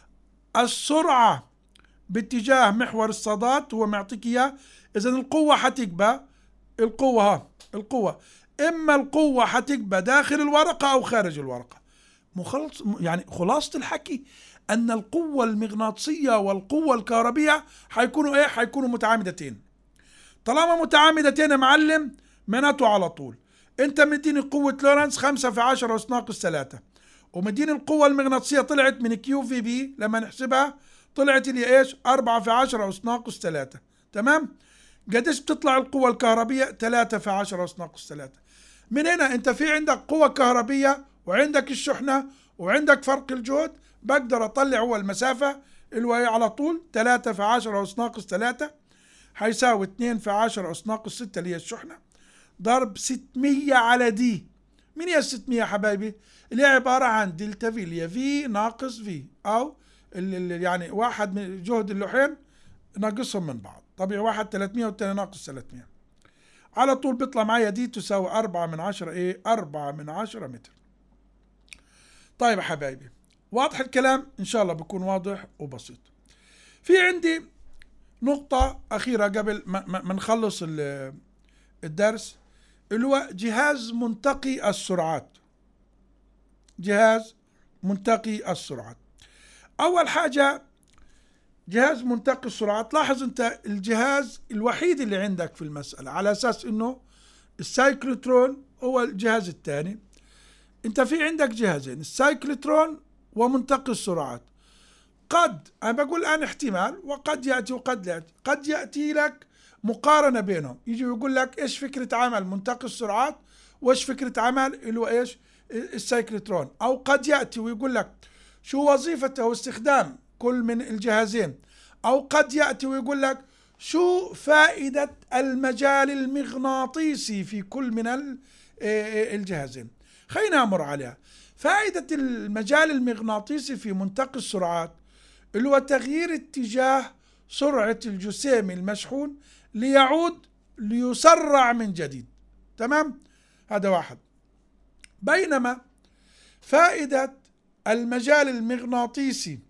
السرعة باتجاه محور الصادات هو معطيك إياه. إذا القوة حتبقى القوة ها القوة إما القوة حتبقى داخل الورقة أو خارج الورقة. مخلص يعني خلاصة الحكي أن القوة المغناطيسية والقوة الكهربية حيكونوا إيه؟ حيكونوا متعامدتين. طالما متعامدتين يا معلم معناته على طول أنت مديني قوة لورنس خمسة في عشرة أس ناقص ثلاثة، ومديني القوة المغناطيسية طلعت من كيو في بي لما نحسبها طلعت لي إيش؟ أربعة في عشرة أس ناقص ثلاثة، تمام؟ قديش بتطلع القوة الكهربية؟ ثلاثة في عشرة أس ناقص ثلاثة. من هنا أنت في عندك قوة كهربية وعندك الشحنة وعندك فرق الجهد، بقدر أطلع هو المسافة اللي هي على طول ثلاثة في عشرة أس ناقص ثلاثة حيساوي اثنين في عشرة أس ناقص ستة اللي هي الشحنة ضرب ستمية على دي. من هي ستمية حبايبي؟ اللي هي عبارة عن دلتا في اللي هي في ناقص في، أو اللي يعني واحد من جهد اللوحين ناقصهم من بعض. طبيعي واحد ثلاثمية والتاني ناقص ثلاثمية، على طول بيطلع معايا دي تساوي أربعة من عشرة إيه؟ أربعة من عشرة متر. طيب يا حبايبي واضح الكلام؟ إن شاء الله بيكون واضح وبسيط. في عندي نقطة أخيرة قبل ما نخلص الدرس، اللي هو جهاز منتقي السرعات. جهاز منتقي السرعات. أول حاجة جهاز منتقي السرعات، لاحظ أنت الجهاز الوحيد اللي عندك في المسألة على أساس أنه السايكلوترون هو الجهاز الثاني. أنت في عندك جهازين، السايكلوترون ومنتقي السرعات. قد أنا بقول الآن احتمال، وقد يأتي وقد لا يأتي. قد يأتي لك مقارنة بينهم، يجي يقول لك إيش فكرة عمل منتقي السرعات وإيش فكرة عمل اللي هو إيش السايكلوترون. أو قد يأتي ويقول لك شو وظيفته واستخدام كل من الجهازين. أو قد يأتي ويقول لك شو فائدة المجال المغناطيسي في كل من الجهازين. خلينا أمر عليها. فائدة المجال المغناطيسي في منتقي السرعات اللي هو تغيير اتجاه سرعة الجسيم المشحون ليعود ليسرع من جديد، تمام؟ هذا واحد. بينما فائدة المجال المغناطيسي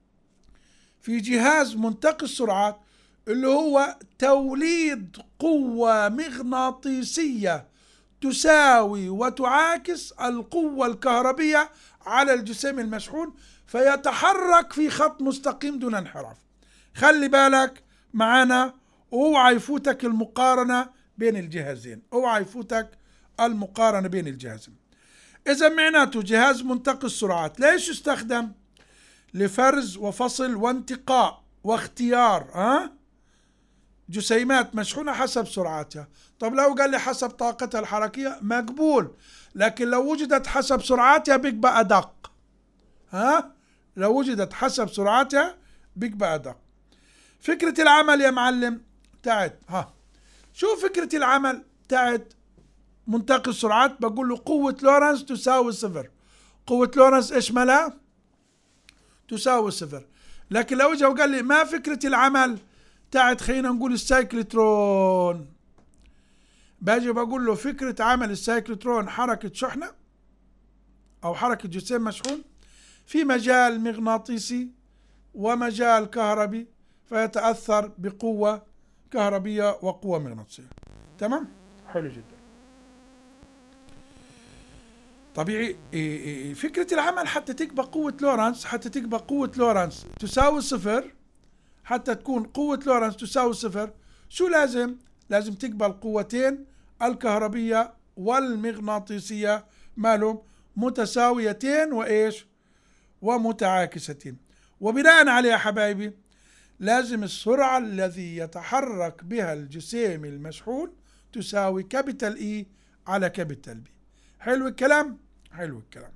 في جهاز منتقي السرعات اللي هو توليد قوة مغناطيسية تساوي وتعاكس القوة الكهربية على الجسيم المشحون فيتحرك في خط مستقيم دون انحراف. خلي بالك معنا، اوعى يفوتك المقارنة بين الجهازين، اوعى يفوتك المقارنة بين الجهازين. إذا معناته جهاز منتقي السرعات ليش يستخدم؟ لفرز وفصل وانتقاء واختيار ها جسيمات مشحونة حسب سرعاتها. طب لو قال لي حسب طاقتها الحركية مقبول، لكن لو وجدت حسب سرعاتها بيبقى أدق. ها لو وجدت حسب سرعاتها بيبقى أدق. فكرة العمل يا معلم تعد ها شو فكرة العمل تعد منتقي السرعات؟ بقول له قوة لورنس تساوي صفر. قوة لورنس إيش مالها؟ تساوي صفر. لكن لو جاء وقال لي ما فكرة العمل تعد، خلينا نقول السايكلوترون. باجي بقول له فكرة عمل السايكلوترون حركة شحنة أو حركة جسيم مشحون في مجال مغناطيسي ومجال كهربي، فيتأثر بقوة كهربية وقوة مغناطيسية. تمام؟ حلو جدا. طبيعي فكرة العمل حتى تكبر قوة لورنس، حتى تكبر قوة لورنس تساوي صفر، حتى تكون قوة لورنس تساوي صفر، شو لازم؟ لازم تقبل قوتين الكهربية والمغناطيسية مالهم متساويتين وإيش؟ ومتعاكستين. وبناء عليه يا حبايبي لازم السرعة الذي يتحرك بها الجسيم المشحون تساوي كابيتال إي على كابيتال بي. حلو الكلام؟ حلو الكلام.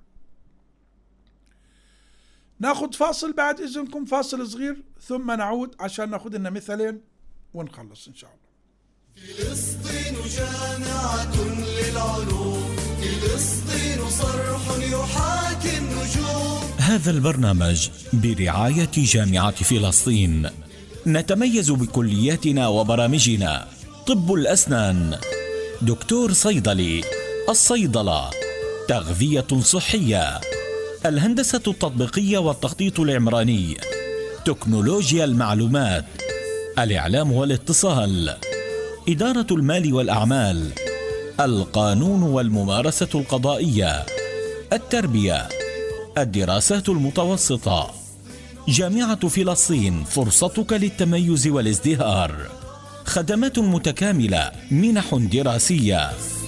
ناخد فاصل بعد إذنكم، فاصل صغير، ثم نعود عشان ناخد لنا مثالين ونخلص إن شاء الله. فلسطين جامعة للعلوم، فلسطين صرح يحاكي النجوم. هذا البرنامج برعاية جامعة فلسطين. نتميز بكلياتنا وبرامجنا: طب الأسنان، دكتور صيدلي، الصيدلة، تغذية صحية، الهندسة التطبيقية والتخطيط العمراني، تكنولوجيا المعلومات، الإعلام والاتصال، إدارة المال والأعمال، القانون والممارسة القضائية، التربية، الدراسات المتوسطة. جامعة فلسطين، فرصتك للتميز والازدهار. خدمات متكاملة، منح دراسية.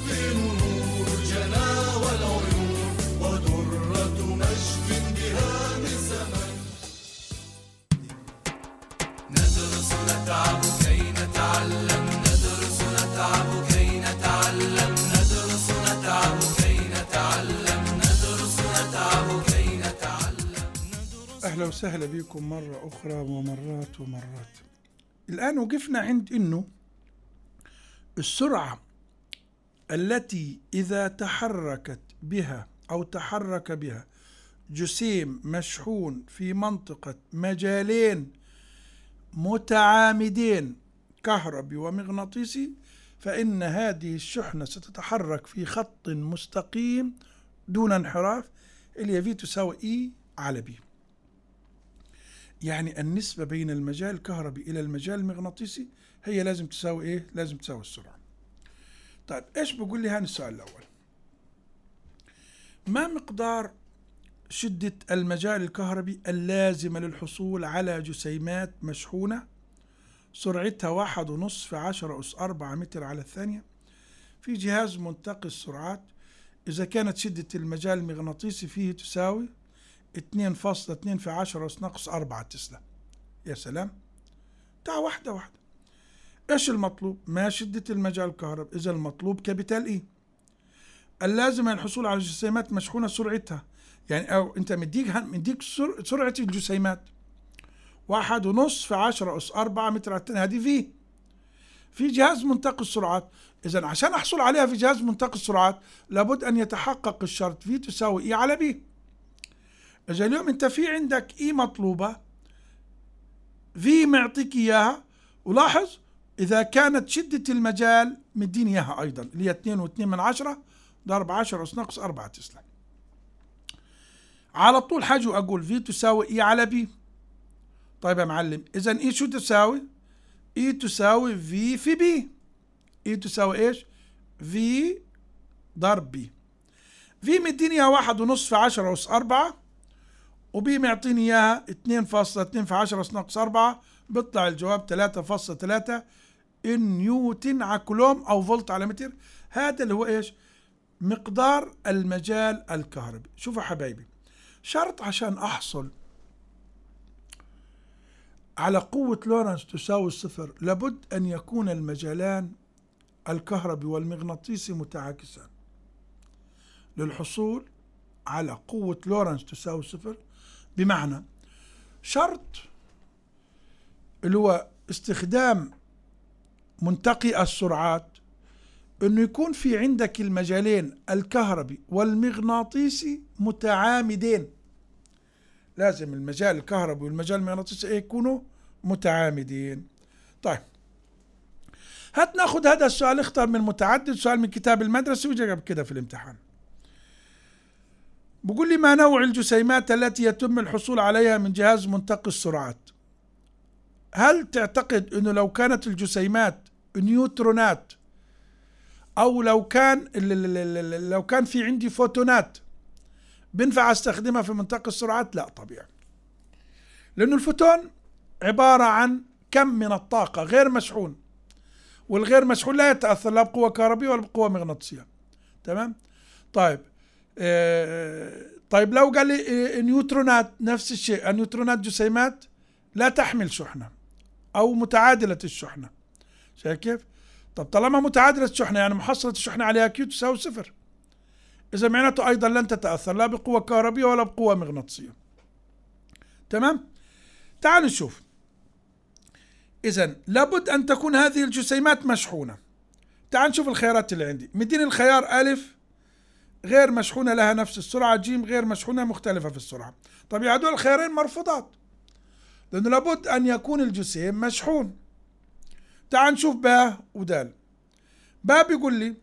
ندرس نتعب كي نتعلم، ندرس نتعب كي نتعلم، ندرس نتعب كي نتعلم، ندرس نتعب كي نتعلم. أهلا وسهلا بكم مرة أخرى ومرات ومرات. الآن وقفنا عند إنه السرعة التي إذا تحركت بها أو تحرك بها جسيم مشحون في منطقة مجالين متعامدين كهربي ومغناطيسي، فإن هذه الشحنة ستتحرك في خط مستقيم دون انحراف، اللي في تساوي إي على بي. يعني النسبة بين المجال الكهربي إلى المجال المغناطيسي هي لازم تساوي إيه؟ لازم تساوي السرعة. طيب إيش بقول لي هان السؤال الأول؟ ما مقدار شدة المجال الكهربي اللازمة للحصول على جسيمات مشحونة سرعتها واحد ونص في عشرة أس أربعة متر على الثانية في جهاز منتقي السرعات، إذا كانت شدة المجال المغناطيسي فيه تساوي اثنين فاصلة اثنين في عشرة أس ناقص أربعة تسلا. يا سلام. تعال واحدة واحدة. إيش المطلوب؟ ما شدة المجال الكهربي، إذا المطلوب كابيتال إي اللازم الحصول على جسيمات مشحونة سرعتها، يعني أو أنت مديك مديك سرعة الجسيمات واحد ونص في عشرة أس أربعة متر على الثانية، هذه في في جهاز منتقي السرعات. إذا عشان أحصل عليها في جهاز منتقي السرعات لابد أن يتحقق الشرط في تساوي إي على بي. إذا اليوم أنت في عندك إي مطلوبة، في معطيك إياها، ولاحظ إذا كانت شدة المجال مديني إياها أيضا اللي هي اثنين وعشرين من عشرة ضرب عشرة أس ناقص أربعة تسلا. على طول حاجة أقول في تساوي إي على بي. طيب يا معلم، إذا إي شو تساوي؟ إي تساوي في في بي. إي تساوي إيش؟ في ضرب بي. في مديني إياها واحد ونص في عشرة أس أربعة، وبي معطيني إياها اثنين فاصلة اثنين في عشرة أس ناقص أربعة، بيطلع الجواب ثلاثة فاصلة ثلاثة نيوتن على كولوم أو فولت على متر. هذا اللي هو إيش؟ مقدار المجال الكهربي. شوفوا حبايبي، شرط عشان أحصل على قوة لورنس تساوي الصفر لابد أن يكون المجالان الكهربي والمغناطيسي متعاكسان. للحصول على قوة لورنس تساوي صفر، بمعنى شرط اللي هو استخدام منتقي السرعات انه يكون في عندك المجالين الكهربي والمغناطيسي متعامدين. لازم المجال الكهربي والمجال المغناطيسي يكونوا متعامدين. طيب هات ناخذ هذا السؤال، اختر من متعدد، سؤال من كتاب المدرسة وجاب كده في الامتحان. بقول لي ما نوع الجسيمات التي يتم الحصول عليها من جهاز منتقي السرعات؟ هل تعتقد انه لو كانت الجسيمات نيوترونات، او لو كان لو كان في عندي فوتونات بنفع استخدمها في منطقة السرعات؟ لا طبيعي، لأنه الفوتون عبارة عن كم من الطاقة غير مشحون، والغير مشحون لا يتأثر لا بقوة كهربية ولا بقوة مغناطيسية. تمام؟ طيب آه طيب لو قال لي نيوترونات نفس الشيء، النيوترونات جسيمات لا تحمل شحنة أو متعادلة الشحنة. شايف كيف؟ طب طالما متعادلة الشحنة يعني محصلة الشحنة عليها كيو تساوي صفر، إذا معناته أيضا لن تتأثر لا بقوة كهربية ولا بقوة مغناطيسية. تمام؟ تعالوا نشوف. إذن لابد أن تكون هذه الجسيمات مشحونة. تعال نشوف الخيارات اللي عندي. مديني الخيار ألف غير مشحونة لها نفس السرعة، جيم غير مشحونة مختلفة في السرعة. طبيعي هذول الخيارين مرفوضات، لأنه لابد أن يكون الجسيم مشحون. تعال نشوف باء ودال. باء بيقول لي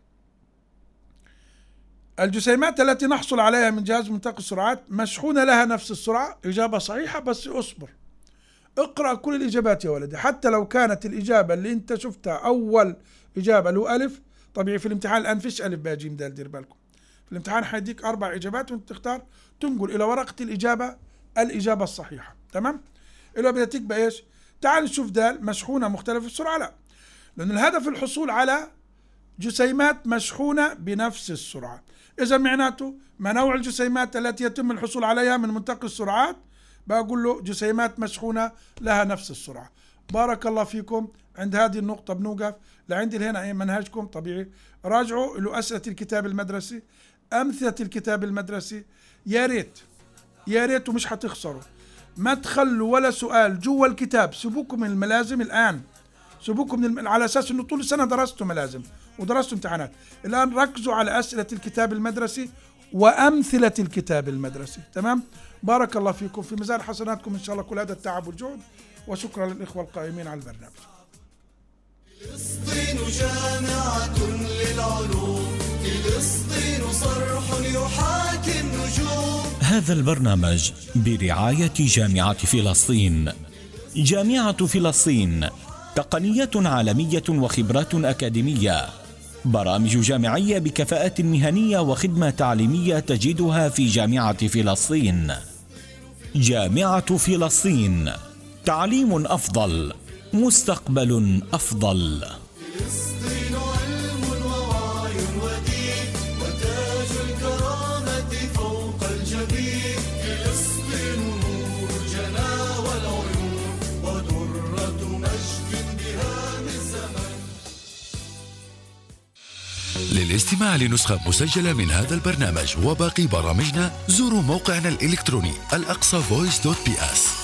الجسيمات التي نحصل عليها من جهاز منتقي السرعات مشحونة لها نفس السرعة. إجابة صحيحة، بس أصبر، اقرأ كل الإجابات يا ولدي، حتى لو كانت الإجابة اللي أنت شفتها أول إجابة له ألف. طبيعي في الامتحان الآن فيش ألف باء جيم دال، دير بالكم. في الامتحان حيديك أربع إجابات وأنت تختار تنقل إلى ورقة الإجابة الإجابة الصحيحة. تمام؟ إلى بدها تبقى إيش؟ تعال نشوف دال مشحونة مختلفة السرعة. لا، لأن الهدف الحصول على جسيمات مشحونة بنفس السرعة. إذا معناته ما نوع الجسيمات التي يتم الحصول عليها من منتقي السرعات؟ بقول له جسيمات مشحونة لها نفس السرعة. بارك الله فيكم. عند هذه النقطة بنوقف. لعندي هنا أي منهجكم طبيعي، راجعوا له أسئلة الكتاب المدرسي، أمثلة الكتاب المدرسي. يا ريت يا ريت ومش حتخسروا، ما تخلوا ولا سؤال جوا الكتاب. سيبوكم من الملازم الآن، سيبوكم من الم... على أساس أنه طول السنة درستوا ملازم ودرستوا امتحانات. الآن ركزوا على أسئلة الكتاب المدرسي وأمثلة الكتاب المدرسي. تمام؟ بارك الله فيكم، في ميزان حسناتكم إن شاء الله كل هذا التعب والجهد، وشكرا للإخوة القائمين على البرنامج. فلسطين جامعة للعلوم، فلسطين صرح يحاكي النجوم. هذا البرنامج برعاية جامعة فلسطين. جامعة فلسطين تقنية عالمية وخبرات أكاديمية، برامج جامعية بكفاءة مهنية وخدمة تعليمية تجدها في جامعة فلسطين. جامعة فلسطين، تعليم أفضل، مستقبل أفضل. فلسطين علم ووعي ودين، وتاج الكرامة فوق الجبين. فلسطين نور الجنى والعيون، ودرة مجد بهام الزمن. للاستماع لنسخة مسجلة من هذا البرنامج وباقي برامجنا زوروا موقعنا الإلكتروني الأقصى فويس دوت بي اس.